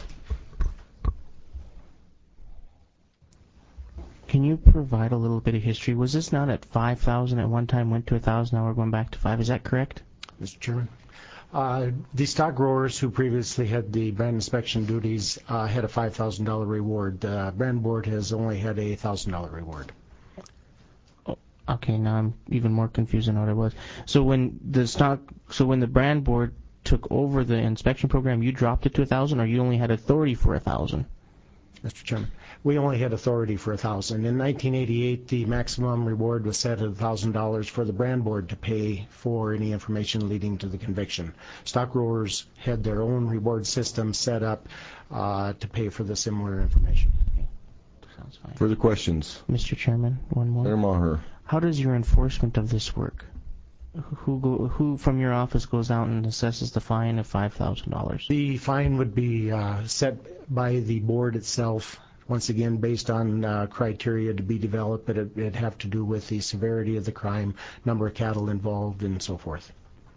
Can you provide a little bit of history? Was this not at five thousand at one time, went to one thousand, now we're going back to five? Is that correct? Mister Chairman? Uh, the stock growers who previously had the brand inspection duties uh, had a five thousand dollars reward. The uh, brand board has only had a one thousand dollars reward. Okay, now I'm even more confused than what I was. So when the stock, so when the brand board took over the inspection program, you dropped it to a thousand, or you only had authority for a thousand? Mister Chairman, we only had authority for a thousand. In nineteen eighty-eight, the maximum reward was set at a thousand dollars for the brand board to pay for any information leading to the conviction. Stock growers had their own reward system set up uh, to pay for the similar information. Okay. Sounds fine. Further questions? Mister Chairman, one more. Senator Maher. How does your enforcement of this work? Who go, who from your office goes out and assesses the fine of five thousand dollars? The fine would be uh, set by the board itself, once again based on uh, criteria to be developed, but it, it'd have to do with the severity of the crime, number of cattle involved, and so forth.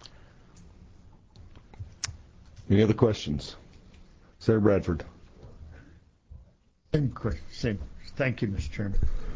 Any other questions? Senator Bradford. Same question. Same. Thank you, Mister Chairman.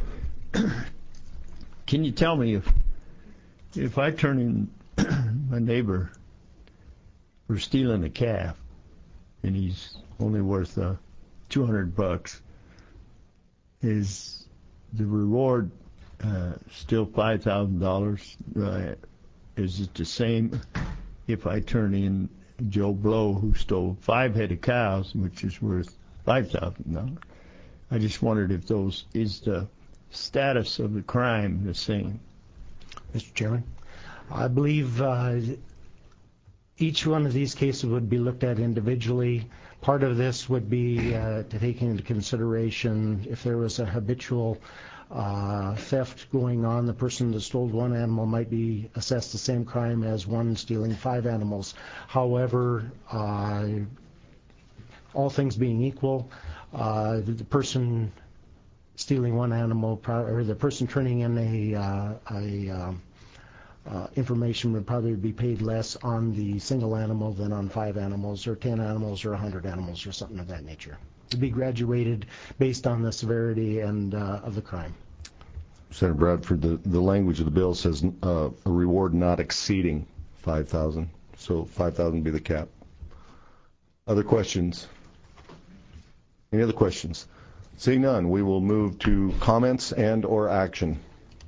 Can you tell me if if I turn in my neighbor for stealing a calf and he's only worth uh, two hundred bucks, is the reward uh, still five thousand dollars. Uh, is it the same if I turn in Joe Blow, who stole five head of cows, which is worth five thousand dollars? I just wondered if those, is the status of the crime the same? Mister Chairman, I believe uh, each one of these cases would be looked at individually. Part of this would be uh, to take into consideration if there was a habitual uh, theft going on. The person that stole one animal might be assessed the same crime as one stealing five animals. However, uh, all things being equal, uh, the person stealing one animal, or the person turning in a, uh, a um, uh, information would probably be paid less on the single animal than on five animals, or ten animals, or a hundred animals, or something of that nature. To be graduated based on the severity and uh, of the crime. Senator Bradford, the, the language of the bill says uh, a reward not exceeding five thousand dollars, so five thousand dollars would be the cap. Other questions? Any other questions? Seeing none, we will move to comments and or action.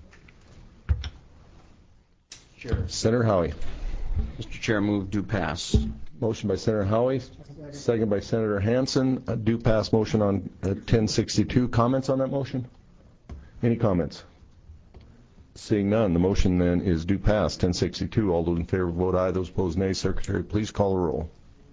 Chair. Senator Howie. Mister Chair, move do pass. Motion by Senator Howie, second by Senator Hansen. A do pass motion on uh, ten sixty-two. Comments on that motion? Any comments? Seeing none, the motion then is do pass. ten sixty-two. All those in favor vote aye. Those opposed nay. Secretary, please call the roll.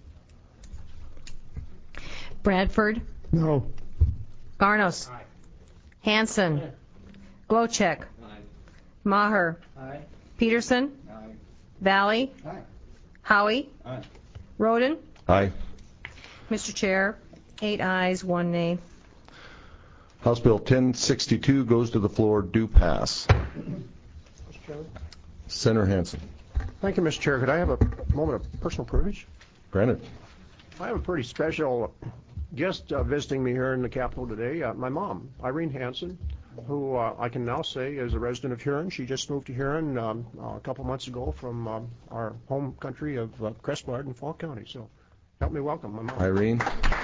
Bradford. No. Garnos. Aye. Hansen. Aye. Glowcheck. Aye. Maher. Aye. Peterson. Aye. Valley. Aye. Howie. Aye. Roden. Aye. Mister Chair, eight ayes, one nay. House Bill ten sixty-two goes to the floor. Do pass. Mister Chairman. Senator Hansen. Thank you, Mister Chair. Could I have a moment of personal privilege? Granted. I have a pretty special guest uh, visiting me here in the Capitol today. Uh, my mom, Irene Hansen, who uh, I can now say is a resident of Huron. She just moved to Huron um, uh, a couple months ago from um, our home country of uh, Crestbard in Falk County. So help me welcome my mom. Irene.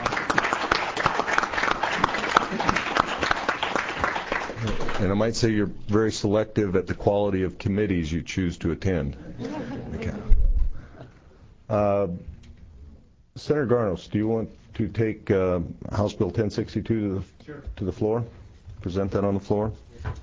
And I might say you're very selective at the quality of committees you choose to attend. Okay. Uh, Senator Garnos, do you want to take uh, House Bill ten sixty-two to the, sure. to the floor? Present that on the floor.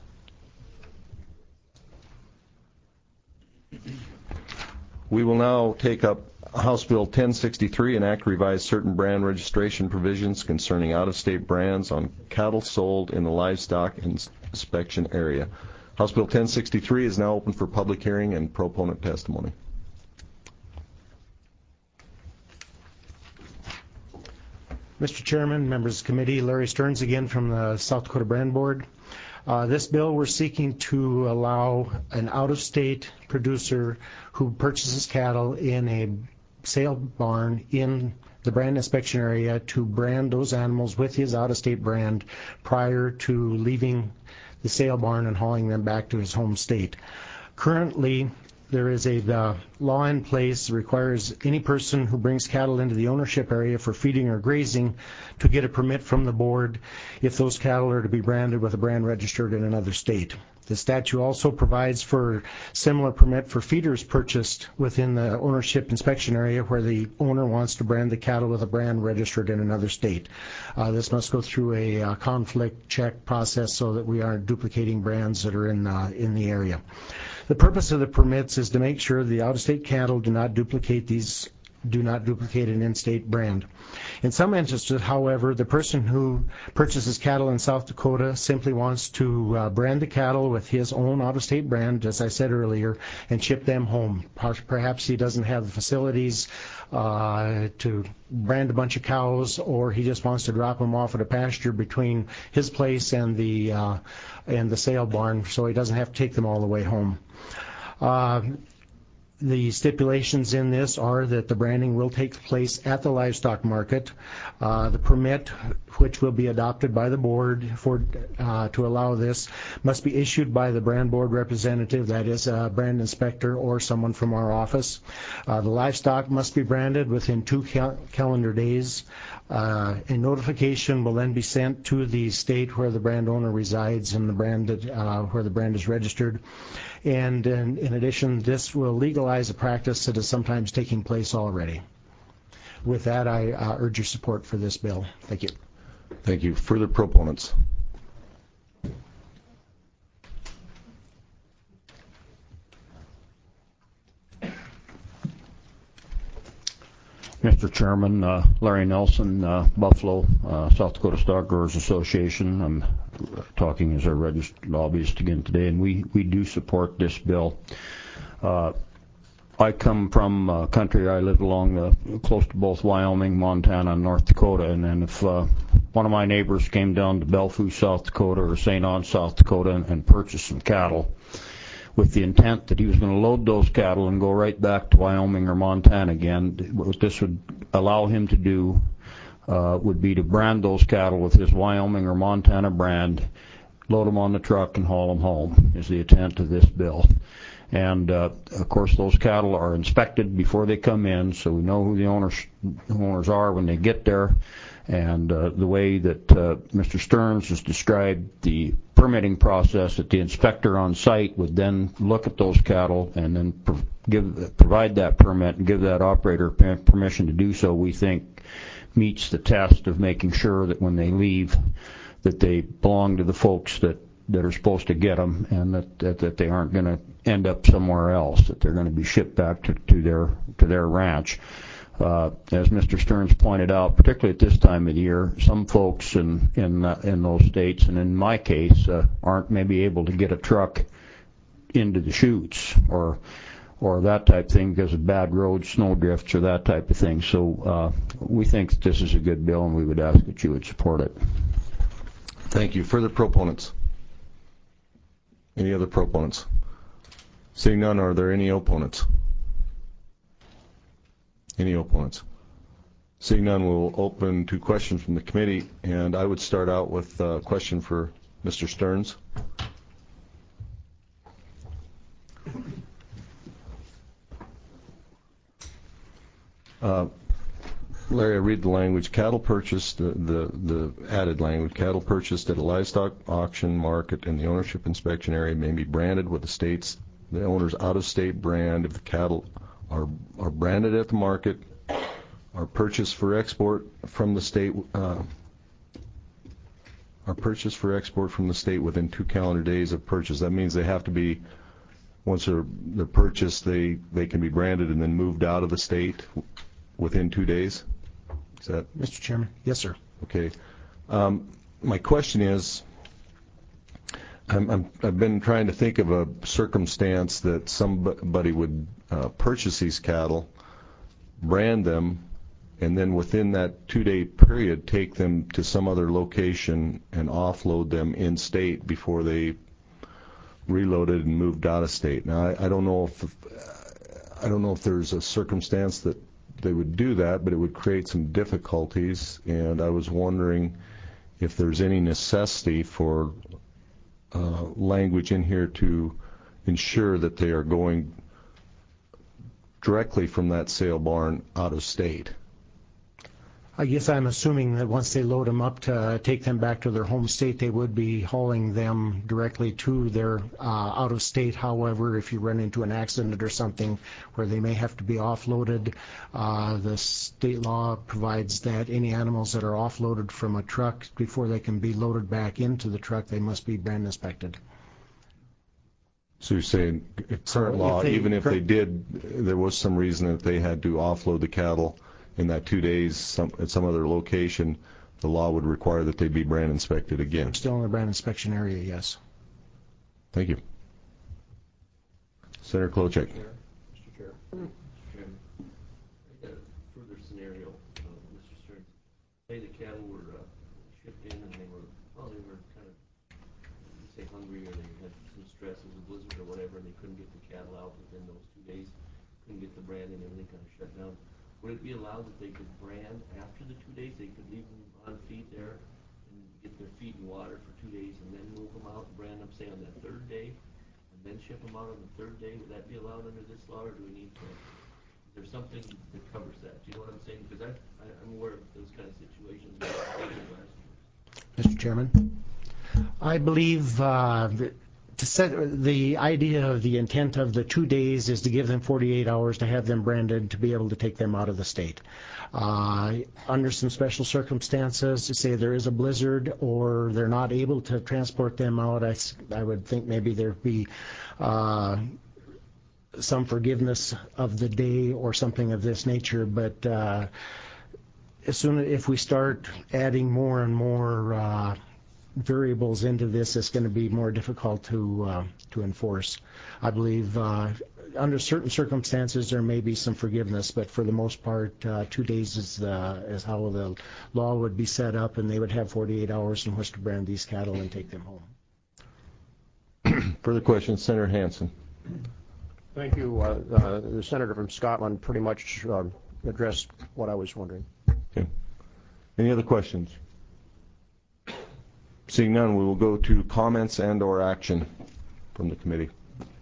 We will now take up House Bill ten sixty-three, an act to revise certain brand registration provisions concerning out-of-state brands on cattle sold in the livestock inspection area. House Bill ten sixty-three is now open for public hearing and proponent testimony. Mister Chairman, members of the committee, Larry Stearns again from the South Dakota Brand Board. Uh, this bill, we're seeking to allow an out-of-state producer who purchases cattle in a sale barn in the brand inspection area to brand those animals with his out-of-state brand prior to leaving the sale barn and hauling them back to his home state. Currently, there is a uh, law in place that requires any person who brings cattle into the ownership area for feeding or grazing to get a permit from the board if those cattle are to be branded with a brand registered in another state. The statute also provides for similar permit for feeders purchased within the ownership inspection area where the owner wants to brand the cattle with a brand registered in another state. Uh, this must go through a uh, conflict check process so that we aren't duplicating brands that are in uh, in the area. The purpose of the permits is to make sure the out-of-state cattle do not duplicate these do not duplicate an in-state brand. In some instances, however, the person who purchases cattle in South Dakota simply wants to uh, brand the cattle with his own out-of-state brand, as I said earlier, and ship them home. Perhaps he doesn't have the facilities uh, to brand a bunch of cows, or he just wants to drop them off at a pasture between his place and the uh, and the sale barn, so he doesn't have to take them all the way home. Uh, The stipulations in this are that the branding will take place at the livestock market. Uh, the permit, which will be adopted by the board for uh, to allow this, must be issued by the brand board representative, that is a brand inspector or someone from our office. Uh, the livestock must be branded within two cal- calendar days. Uh, a notification will then be sent to the state where the brand owner resides and the brand uh, where the brand is registered. And in, in addition, this will legalize a practice that is sometimes taking place already. With that, I uh, urge your support for this bill. Thank you. Thank you. Further proponents? Mister Chairman, uh, Larry Nelson, uh, Buffalo, uh, South Dakota Stock Growers Association. I'm talking as our registered lobbyist again today, and we, we do support this bill. Uh, I come from uh, country. I live along the, close to both Wyoming, Montana, and North Dakota, and then if uh, one of my neighbors came down to Belfou, South Dakota, or Saint Anne, South Dakota, and, and purchased some cattle, with the intent that he was going to load those cattle and go right back to Wyoming or Montana again, what this would allow him to do uh, would be to brand those cattle with his Wyoming or Montana brand, load them on the truck, and haul them home, is the intent of this bill. And, uh, of course, those cattle are inspected before they come in, so we know who the owners, owners are when they get there. And uh, the way that uh, Mister Stearns has described the permitting process, that the inspector on site would then look at those cattle and then pro- give provide that permit and give that operator permission to do so, we think meets the test of making sure that when they leave, that they belong to the folks that, that are supposed to get them, and that, that, that they aren't going to end up somewhere else, that they're going to be shipped back to, to their to their ranch. Uh, as Mister Stearns pointed out, particularly at this time of the year, some folks in in uh, in those states, and in my case, uh, aren't maybe able to get a truck into the chutes or or that type of thing because of bad roads, snow drifts, or that type of thing. So uh, we think that this is a good bill, and we would ask that you would support it. Thank you. Further proponents? Any other proponents? Seeing none, are there any opponents? Any opponents? Seeing none, we'll open to questions from the committee, and I would start out with a question for Mister Stearns. Uh, Larry, I read the language, cattle purchased, the, the, the added language, cattle purchased at a livestock auction market in the ownership inspection area may be branded with the state's, the owner's out-of-state brand if the cattle are are branded at the market, are purchased for export from the state, uh, are purchased for export from the state within two calendar days of purchase. That means they have to be, once they're, they're purchased, they, they can be branded and then moved out of the state within two days? Is that? Mister Chairman? Yes, sir. Okay. Um, my question is, I'm, I'm, I've been trying to think of a circumstance that somebody would uh, purchase these cattle, brand them, and then within that two-day period take them to some other location and offload them in-state before they reloaded and moved out of state. Now, I, I don't know if I don't know if there's a circumstance that they would do that, but it would create some difficulties, and I was wondering if there's any necessity for Uh, language in here to ensure that they are going directly from that sale barn out of state. I guess I'm assuming that once they load them up to take them back to their home state, they would be hauling them directly to their uh, out of state. However, if you run into an accident or something where they may have to be offloaded, uh, the state law provides that any animals that are offloaded from a truck before they can be loaded back into the truck, they must be brand inspected. So you're saying current law, they, even if they did, there was some reason that they had to offload the cattle in that two days some, at some other location, the law would require that they be brand inspected again. Still in the brand inspection area, yes. Thank you. Senator Klobuchar. Mister Chair. Mister Chairman, I got a further scenario, uh, Mister Stearns. Say the cattle were uh, shipped in and they were, well, they were kind of, say, hungry, or they had some stress, as a blizzard or whatever, and they couldn't get the cattle out within those two days. and get the brand and everything kind of shut down. Would it be allowed that they could brand after the two days? They could leave them on feed there and get their feet in water for two days and then move them out and brand them, say, on that third day, and then ship them out on the third day? Would that be allowed under this law, or do we need to, is there something that covers that? Do you know what I'm saying? Because I, I, I'm aware of those kind of situations. Mister Chairman, I believe uh, that to set the idea of the intent of the two days is to give them forty-eight hours to have them branded to be able to take them out of the state. Uh, under some special circumstances, to say there is a blizzard or they're not able to transport them out, I, I would think maybe there'd be uh, some forgiveness of the day or something of this nature. But uh, as soon as if we start adding more and more uh, variables into this, it's going to be more difficult to uh, to enforce. I believe uh, under certain circumstances there may be some forgiveness, but for the most part, uh, two days is uh, is how the law would be set up, and they would have forty-eight hours in which to brand these cattle and take them home. Further questions, Senator Hansen. Thank you. Uh, uh, the senator from Scotland pretty much uh, addressed what I was wondering. Okay. Any other questions? Seeing none, we will go to comments and or action from the committee.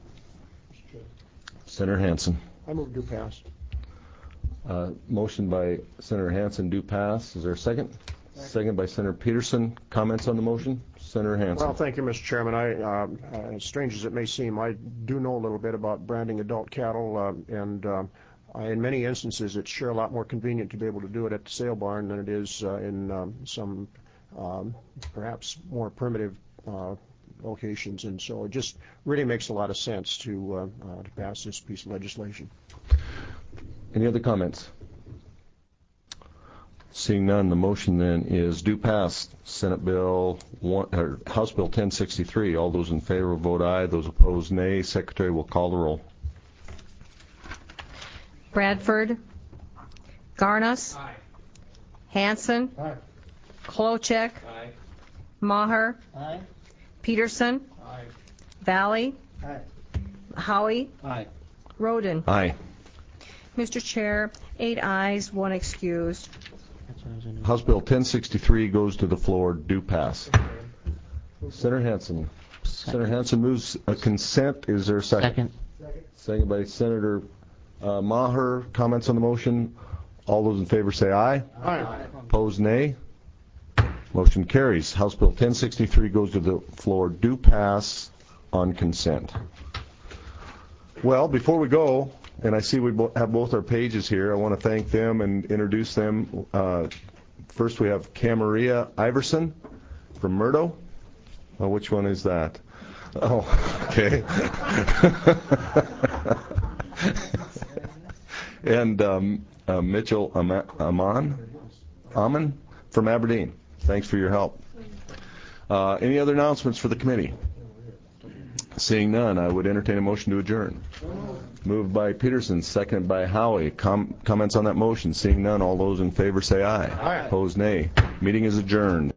Senator Hansen. I move do pass. Uh, motion by Senator Hansen, do pass. Is there a second? Second, second by Senator Peterson. Comments on the motion? Senator Hansen. Well, thank you, Mister Chairman. I, uh, uh, as strange as it may seem, I do know a little bit about branding adult cattle, uh, and uh, I, in many instances, it's sure a lot more convenient to be able to do it at the sale barn than it is uh, in um, some um, perhaps more primitive uh, locations, and so it just really makes a lot of sense to, uh, uh, to pass this piece of legislation. Any other comments? Seeing none, the motion then is do pass. Senate Bill one, or House Bill ten sixty-three. All those in favor will vote aye. Those opposed, nay. Secretary will call the roll. Bradford. Garnas. Aye. Hansen. Aye. Klochek. Aye. Maher. Aye. Peterson. Aye. Valley. Aye. Howie. Aye. Roden. Aye. Mister Chair, eight ayes, one excused. House Bill ten sixty-three goes to the floor. Do pass. Senator Hansen. Second. Senator Hansen moves a consent. Is there a second? Second. Second by Senator uh, Maher. Comments on the motion? All those in favor say aye. Aye. Opposed, nay. Motion carries. House Bill ten sixty-three goes to the floor. Do pass on consent. Well, before we go, and I see we bo- have both our pages here, I want to thank them and introduce them. Uh, first, we have Camaria Iverson from Murdo. Oh, which one is that? Oh, okay. and um, uh, Mitchell Ama- Amon, Amon from Aberdeen. Thanks for your help. Uh, any other announcements for the committee? Seeing none, I would entertain a motion to adjourn. Moved by Peterson, seconded by Howie. Com- comments on that motion? Seeing none, all those in favor say aye. Aye. Opposed, nay. Meeting is adjourned.